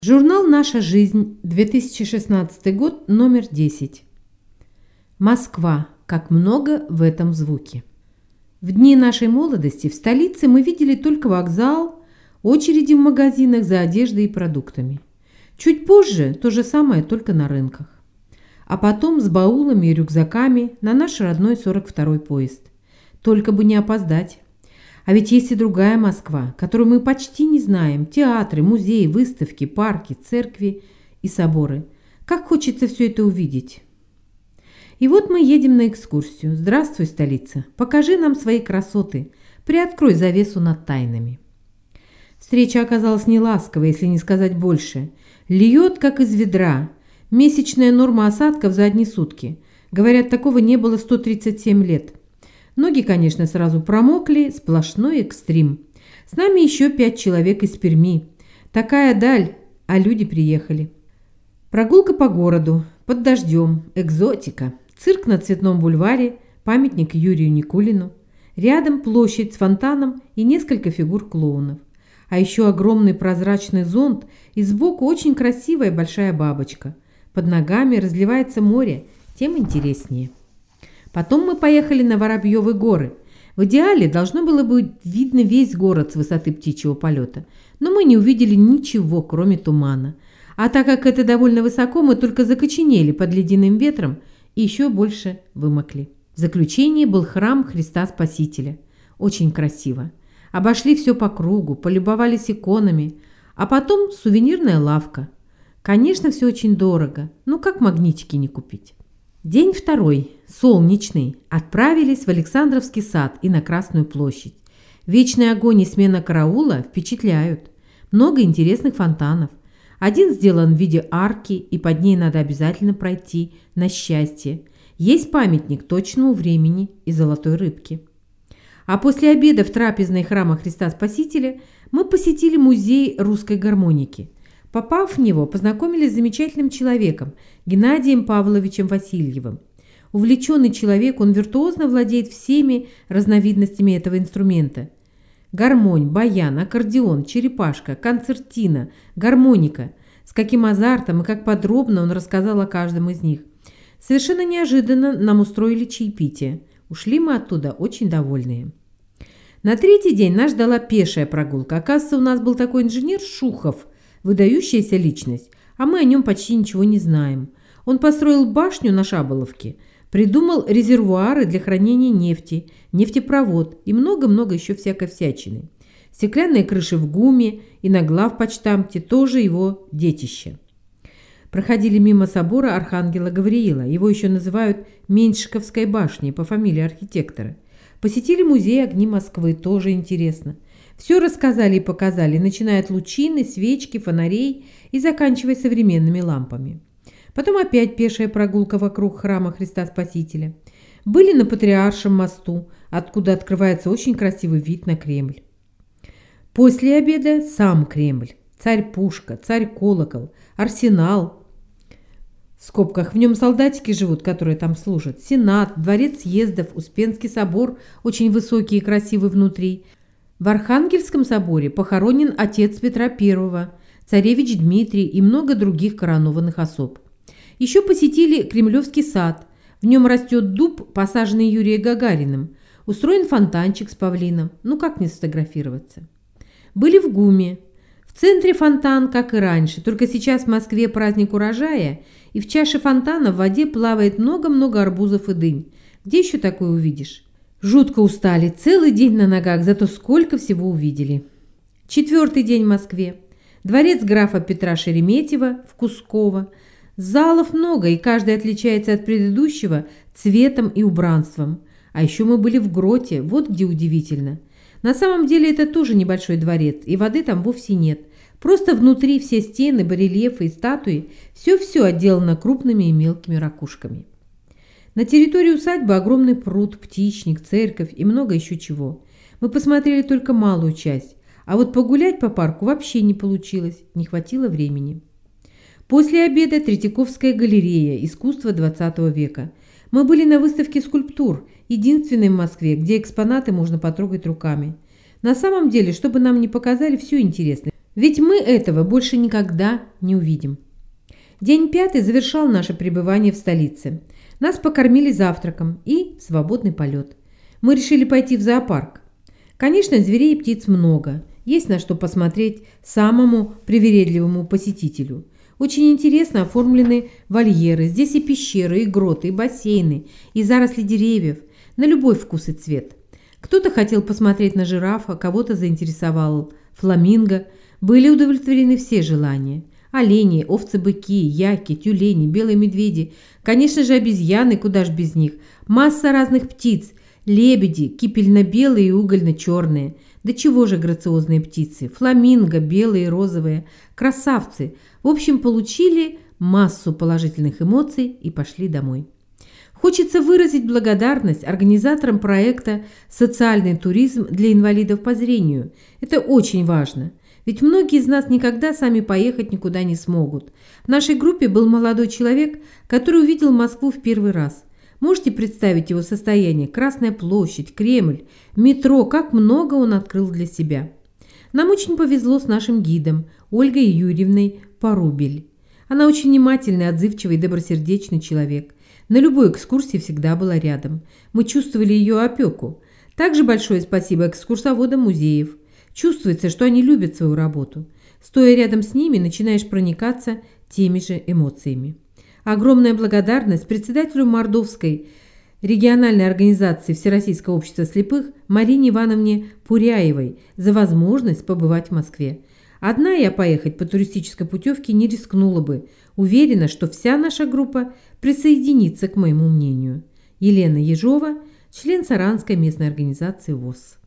Журнал «Наша жизнь», 2016 год, номер 10. Москва. Как много в этом звуке. В дни нашей молодости в столице мы видели только вокзал, очереди в магазинах за одеждой и продуктами. Чуть позже то же самое, только на рынках. А потом с баулами и рюкзаками на наш родной 42-й поезд. Только бы не опоздать. А ведь есть и другая Москва, которую мы почти не знаем. Театры, музеи, выставки, парки, церкви и соборы. Как хочется все это увидеть. И вот мы едем на экскурсию. Здравствуй, столица. Покажи нам свои красоты. Приоткрой завесу над тайнами. Встреча оказалась неласковой, если не сказать больше. Льет, как из ведра. Месячная норма осадков за одни сутки. Говорят, такого не было 137 лет. Ноги, конечно, сразу промокли, сплошной экстрим. С нами еще 5 человек из Перми. Такая даль, а люди приехали. Прогулка по городу, под дождем, экзотика. Цирк на Цветном бульваре, памятник Юрию Никулину. Рядом площадь с фонтаном и несколько фигур клоунов. А еще огромный прозрачный зонт и сбоку очень красивая большая бабочка. Под ногами разливается море, тем интереснее. Потом мы поехали на Воробьевы горы. В идеале должно было быть видно весь город с высоты птичьего полета, но мы не увидели ничего, кроме тумана. А так как это довольно высоко, мы только закоченели под ледяным ветром и еще больше вымокли. В заключении был храм Христа Спасителя. Очень красиво. Обошли все по кругу, полюбовались иконами, а потом сувенирная лавка. Конечно, все очень дорого, но как магнитики не купить? День второй, солнечный, отправились в Александровский сад и на Красную площадь. Вечный огонь и смена караула впечатляют. Много интересных фонтанов. Один сделан в виде арки, и под ней надо обязательно пройти на счастье. Есть памятник точному времени и золотой рыбки. А после обеда в трапезной храма Христа Спасителя мы посетили музей русской гармоники. Попав в него, познакомились с замечательным человеком, Геннадием Павловичем Васильевым. Увлеченный человек, он виртуозно владеет всеми разновидностями этого инструмента. Гармонь, баян, аккордеон, черепашка, концертина, гармоника. С каким азартом и как подробно он рассказал о каждом из них. Совершенно неожиданно нам устроили чаепитие. Ушли мы оттуда очень довольные. На третий день нас ждала пешая прогулка. Оказывается, у нас был такой инженер Шухов, выдающаяся личность, а мы о нем почти ничего не знаем. Он построил башню на Шаболовке, придумал резервуары для хранения нефти, нефтепровод и много-много еще всякой всячины. Стеклянные крыши в ГУМе и на главпочтамте тоже его детище. Проходили мимо собора Архангела Гавриила, его еще называют Меньшиковской башней по фамилии архитектора. Посетили музей огни Москвы, тоже интересно. Все рассказали и показали, начиная от лучины, свечки, фонарей и заканчивая современными лампами. Потом опять пешая прогулка вокруг храма Христа Спасителя. Были на Патриаршем мосту, откуда открывается очень красивый вид на Кремль. После обеда сам Кремль, царь-пушка, царь-колокол, арсенал. В скобках в нем солдатики живут, которые там служат. Сенат, дворец съездов, Успенский собор, очень высокий и красивый внутри. В Архангельском соборе похоронен отец Петра I, царевич Дмитрий и много других коронованных особ. Еще посетили Кремлевский сад. В нем растет дуб, посаженный Юрием Гагариным. Устроен фонтанчик с павлином. Ну как не сфотографироваться? Были в ГУМе. В центре фонтан, как и раньше, только сейчас в Москве праздник урожая, и в чаше фонтана в воде плавает много-много арбузов и дынь. Где еще такое увидишь? Жутко устали, целый день на ногах, зато сколько всего увидели. Четвертый день в Москве. Дворец графа Петра Шереметьева в Кусково. Залов много, и каждый отличается от предыдущего цветом и убранством. А еще мы были в гроте, вот где удивительно. На самом деле это тоже небольшой дворец, и воды там вовсе нет. Просто внутри все стены, барельефы и статуи, все-все отделано крупными и мелкими ракушками. На территории усадьбы огромный пруд, птичник, церковь и много еще чего. Мы посмотрели только малую часть, а вот погулять по парку вообще не получилось, не хватило времени. После обеда Третьяковская галерея искусства XX века. Мы были на выставке скульптур, единственной в Москве, где экспонаты можно потрогать руками. На самом деле, чтобы нам не показали, все интересно. Ведь мы этого больше никогда не увидим. День 5 завершал наше пребывание в столице. Нас покормили завтраком и свободный полет. Мы решили пойти в зоопарк. Конечно, зверей и птиц много. Есть на что посмотреть самому привередливому посетителю. Очень интересно оформлены вольеры. Здесь и пещеры, и гроты, и бассейны, и заросли деревьев. На любой вкус и цвет. Кто-то хотел посмотреть на жирафа, кого-то заинтересовал фламинго. Были удовлетворены все желания. Олени, овцы-быки, яки, тюлени, белые медведи. Конечно же, обезьяны, куда ж без них. Масса разных птиц. Лебеди, кипельно-белые и угольно-черные. Да чего же грациозные птицы. Фламинго, белые и розовые. Красавцы. В общем, получили массу положительных эмоций и пошли домой. Хочется выразить благодарность организаторам проекта «Социальный туризм для инвалидов по зрению». Это очень важно. Ведь многие из нас никогда сами поехать никуда не смогут. В нашей группе был молодой человек, который увидел Москву в первый раз. Можете представить его состояние? Красная площадь, Кремль, метро, как много он открыл для себя. Нам очень повезло с нашим гидом Ольгой Юрьевной Порубель. Она очень внимательный, отзывчивый, добросердечный человек. На любой экскурсии всегда была рядом. Мы чувствовали ее опеку. Также большое спасибо экскурсоводам музеев. Чувствуется, что они любят свою работу. Стоя рядом с ними, начинаешь проникаться теми же эмоциями. Огромная благодарность председателю Мордовской региональной организации Всероссийского общества слепых Марине Ивановне Пуряевой за возможность побывать в Москве. Одна я поехать по туристической путевке не рискнула бы. Уверена, что вся наша группа присоединится к моему мнению. Елена Ежова, член Саранской местной организации ВОС.